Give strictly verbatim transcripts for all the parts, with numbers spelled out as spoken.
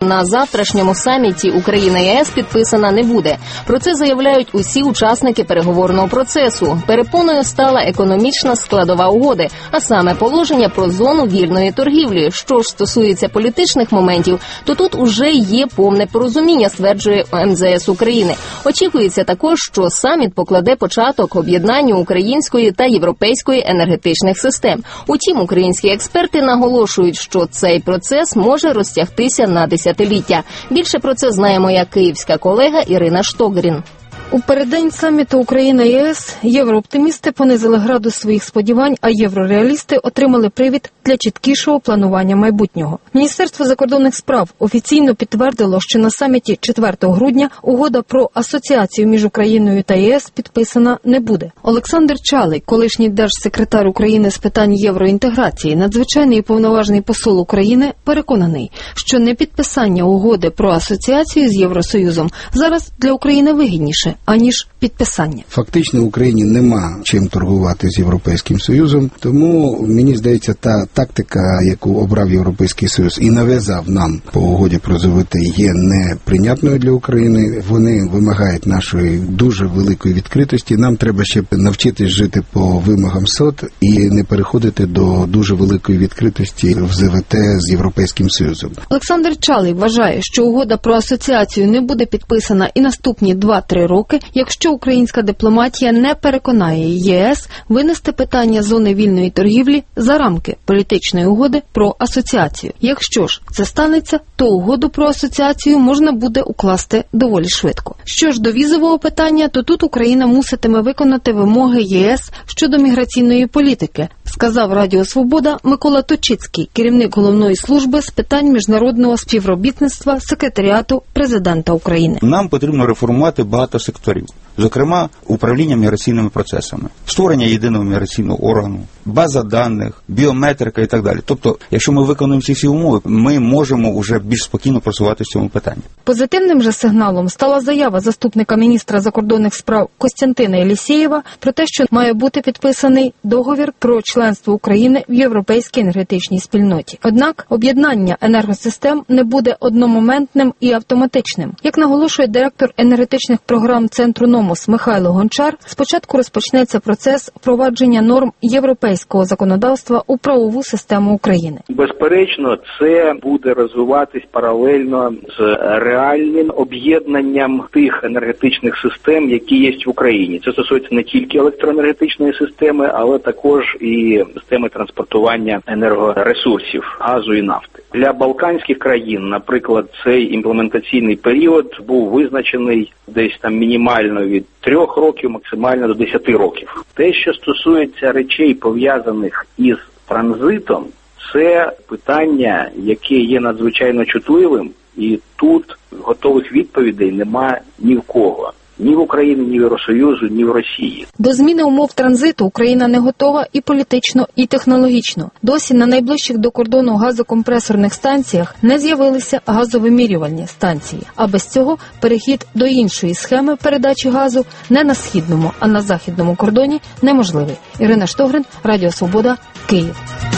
на завтрашньому саміті Україна-ЄС підписана не буде. Про це заявляють усі учасники переговорного процесу. Перепоною стала економічна складова угоди, а саме положення про зону вільної торгівлі. Що ж стосується політичних моментів, то тут уже є повне порозуміння, стверджує ем зет ес України. Очікується також, що саміт покладе початок об'єднанню української та європейської енергетичних систем. Утім, українські експерти наголошують, що цей процес може розтягтися на десятиліття. Більше про це знає моя київська колега Ірина Штогрін. У переддень саміту Україна-ЄС єврооптимісти понизили градус своїх сподівань, а єврореалісти отримали привід для чіткішого планування майбутнього. Міністерство закордонних справ офіційно підтвердило, що на саміті четвертого грудня угода про асоціацію між Україною та ЄС підписана не буде. Олександр Чалий, колишній держсекретар України з питань євроінтеграції, надзвичайний і повноважний посол України, переконаний, що непідписання угоди про асоціацію з Євросоюзом зараз для України вигідніше, аніж підписання. Фактично Україні нема чим торгувати з Європейським Союзом, тому, мені здається, та тактика, яку обрав Європейський Союз і нав'язав нам по угоді про ЗВТ, є неприйнятною для України. Вони вимагають нашої дуже великої відкритості. Нам треба ще навчитись жити по вимогам СОТ і не переходити до дуже великої відкритості в ЗВТ з Європейським Союзом. Олександр Чалий вважає, що угода про асоціацію не буде підписана і наступні два-три роки, якщо українська дипломатія не переконає ЄС винести питання зони вільної торгівлі за рамки політичної угоди про асоціацію. Якщо ж це станеться, то угоду про асоціацію можна буде укласти доволі швидко. Що ж до візового питання, то тут Україна муситиме виконати вимоги ЄС щодо міграційної політики, сказав Радіо Свобода Микола Точицький, керівник головної служби з питань міжнародного співробітництва секретаріату президента України. Нам потрібно реформувати багато секторів, зокрема управління міграційними процесами, створення єдиного міграційного органу, база даних, біометрика і так далі. Тобто, якщо ми виконуємо ці всі умови, ми можемо вже більш спокійно просуватися в цьому питанні. Позитивним же сигналом стала заява заступника міністра закордонних справ Костянтина Єлісєєва про те, що має бути підписаний договір про членство України в Європейській енергетичній спільноті. Однак об'єднання енергосистем не буде одномоментним і автоматичним. Як наголошує директор енергетичних програм Центру Номос Михайло Гончар, спочатку розпочнеться процес впровадження норм європейського законодавства у правову систему України. Безперечно, це буде розвиватись паралельно з реальним об'єднанням тих енергетичних систем, які є в Україні. Це стосується не тільки електроенергетичної системи, але також і системи транспортування енергоресурсів, газу і нафти. Для балканських країн, наприклад, цей імплементаційний період був визначений десь там мінімально від трьох років, максимально до десяти років. Те, що стосується речей, пов'язаних із транзитом, це питання, яке є надзвичайно чутливим, і тут готових відповідей нема ні в кого. Ні в Україні, ні в Євросоюзу, ні в Росії. До зміни умов транзиту Україна не готова і політично, і технологічно. Досі на найближчих до кордону газокомпресорних станціях не з'явилися газовимірювальні станції. А без цього перехід до іншої схеми передачі газу не на східному, а на західному кордоні неможливий. Ірина Штогрин, Радіо Свобода, Київ.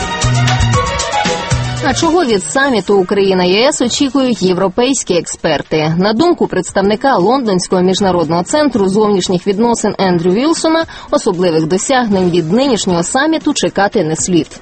А чого від саміту Україна-ЄС очікують європейські експерти? На думку представника Лондонського міжнародного центру зовнішніх відносин Ендрю Вілсона, особливих досягнень від нинішнього саміту чекати не слід.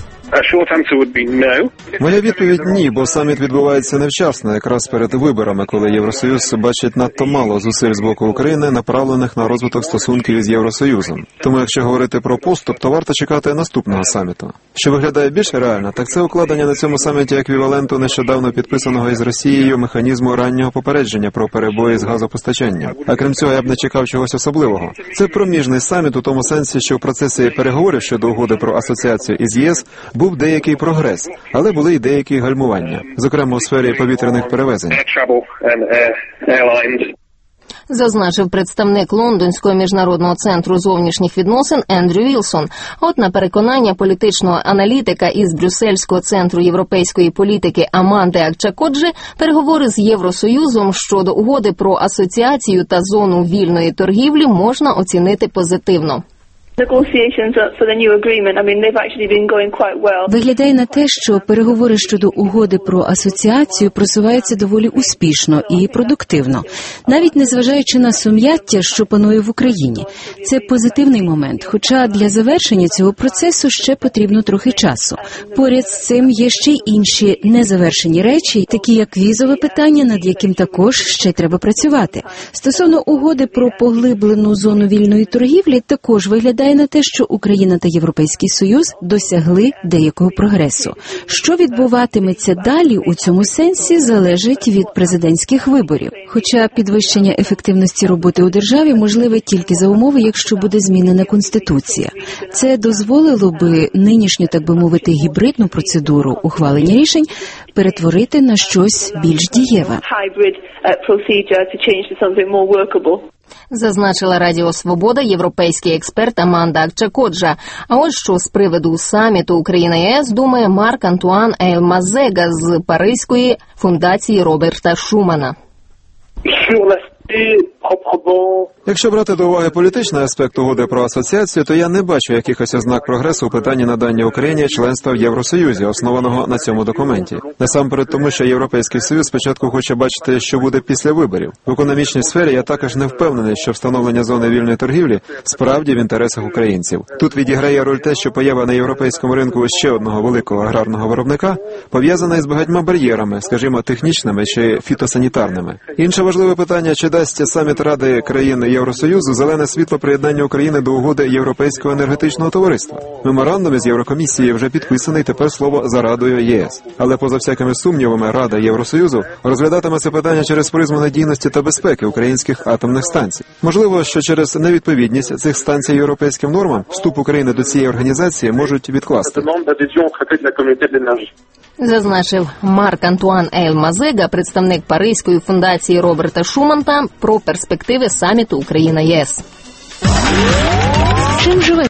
Моя відповідь – ні, бо саміт відбувається невчасно, якраз перед виборами, коли Євросоюз бачить надто мало зусиль з боку України, направлених на розвиток стосунків із Євросоюзом. Тому, якщо говорити про поступ, то варто чекати наступного саміту. Що виглядає більш реально, так це укладення на цьому саміті еквіваленту нещодавно підписаного із Росією механізму раннього попередження про перебої з газопостачанням. А крім цього, я б не чекав чогось особливого. Це проміжний саміт у тому сенсі, що в процесі переговорів щодо угоди про асоціацію із ЄС був деякий прогрес, але були й деякі гальмування, зокрема у сфері повітряних перевезень. Зазначив представник Лондонського міжнародного центру зовнішніх відносин Ендрю Вілсон. От на переконання політичного аналітика із Брюссельського центру європейської політики Аманди Акчакоджі, переговори з Євросоюзом щодо угоди про асоціацію та зону вільної торгівлі можна оцінити позитивно. Виглядає на те, що переговори щодо угоди про асоціацію просуваються доволі успішно і продуктивно, навіть незважаючи на сум'яття, що панує в Україні. Це позитивний момент, хоча для завершення цього процесу ще потрібно трохи часу. Поряд з цим є ще й інші незавершені речі, такі як візове питання, над яким також ще треба працювати. Стосовно угоди про поглиблену зону вільної торгівлі, також виглядає на те, що Україна та Європейський Союз досягли деякого прогресу. Що відбуватиметься далі у цьому сенсі, залежить від президентських виборів. Хоча підвищення ефективності роботи у державі можливе тільки за умови, якщо буде змінена Конституція. Це дозволило би нинішню, так би мовити, гібридну процедуру ухвалення рішень перетворити на щось більш дієве. Зазначила Радіо Свобода європейський експерт Аманда Акчакоджа. А ось що з приводу саміту Україна-ЄС думає Марк Антуан Ель-Мазега з Паризької фундації Роберта Шумана. Якщо брати до уваги політичний аспект угоди про асоціацію, то я не бачу якихось ознак прогресу у питанні надання Україні членства в Євросоюзі, основаного на цьому документі. Насамперед тому, що Європейський Союз спочатку хоче бачити, що буде після виборів. В економічній сфері я також не впевнений, що встановлення зони вільної торгівлі справді в інтересах українців. Тут відіграє роль те, що поява на європейському ринку ще одного великого аграрного виробника пов'язана із багатьма бар'єрами, скажімо, технічними чи фітосанітарними. Інше важливе питання, чи дасть саміт Ради країн Євросоюзу зелене світло приєднання України до угоди Європейського енергетичного товариства. Меморандум із Єврокомісією вже підписаний, тепер слово за Радою ЄС. Але поза всякими сумнівами Рада Євросоюзу розглядатиме це питання через призму надійності та безпеки українських атомних станцій. Можливо, що через невідповідність цих станцій європейським нормам вступ України до цієї організації можуть відкласти. Зазначив Марк Антуан Ель-Мазега, представник Паризької фундації Роберта Шумана, про перспективи саміту Україна-ЄС. Чим живе